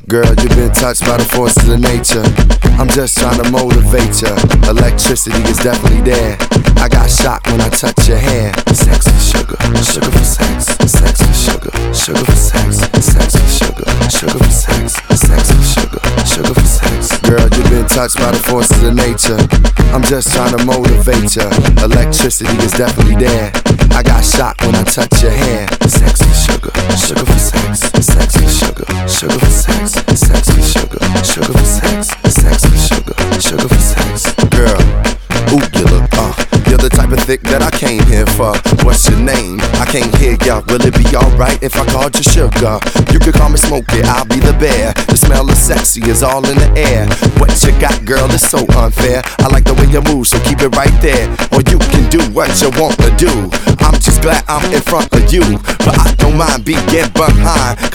Girl, you've been touched by the forces of nature. I'm just trying to motivate ya. Electricity is definitely there. I got shocked when I touch your hair. Sex for sugar, sugar for sex. Sex for sugar, sugar for sex. Sex for sugar, sugar for sex. Sex for sugar, sugar for sex. Girl, you've been touched by the forces of nature. I'm just trying to motivate ya. Electricity is definitely there. I got shocked when I touch your hair. Sex for sugar, sugar for sex. Sex for sugar, sugar for sex. Sex for sugar, sugar for sex. Sex for sugar, sugar for sex. Girl, ooh, you look, you're the type of thick that I came here for. What's your name? I can't hear ya. Will it be alright if I called you sugar? You can call me Smokey, I'll be the bear. The smell of sexy is all in the air. What you got, girl, is so unfair. I like the way you move, so keep it right there. Or you can do what you want to do. I'm just glad I'm in front of you, but I don't mind being behind.